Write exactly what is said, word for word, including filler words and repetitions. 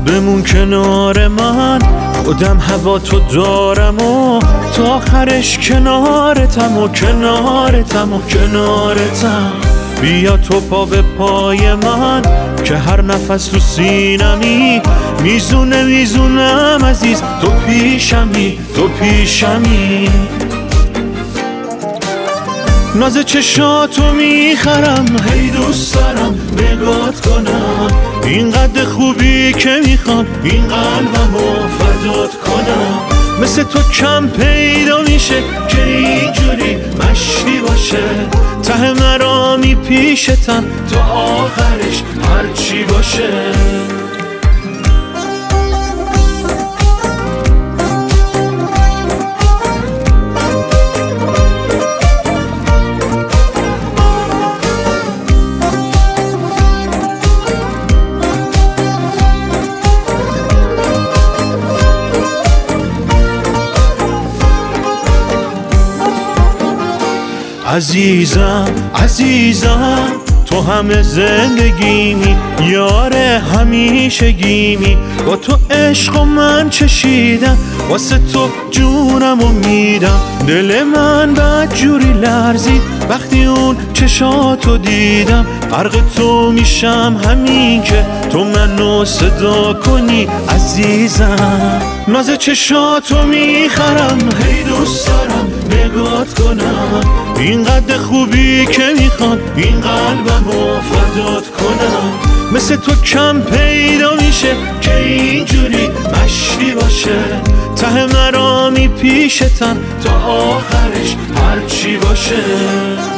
بمون کنار من، خودم هوا تو دارم و تا آخرش کنارتم و کنارتم و کنارتم. بیا تو پا به پای من که هر نفس تو سینمی میزونه میزونم عزیز، تو پیشمی تو پیشمی. ناز چشاتو میخرم، هی دوست دارم نگات کنم، اینقدر خوبی که میخوام این قلبمو فدات کنم. مثل تو کم پیدا میشه که اینجوری مشتی باشه، ته مرامی پیشتم تا آخرش هرچی باشه. عزیزم عزیزم تو همه زندگیمی، یار همیشگیمی. با تو عشق و من چشیدم، واسه تو جونمو میدم. دل من بدجوری لرزید وقتی اون چشاتو دیدم. غرق تو میشم همین که تو منو صدا کنی عزیزم. ناز چشاتو میخرم، هی دوست دارم نگات کنم، اینقدر خوبی که میخواد این قلبمو فدات کنم. مثل تو کم پیدا میشه که اینجوری مشتی باشه، ته مرامی پیشتم تا آخرش هرچی باشه.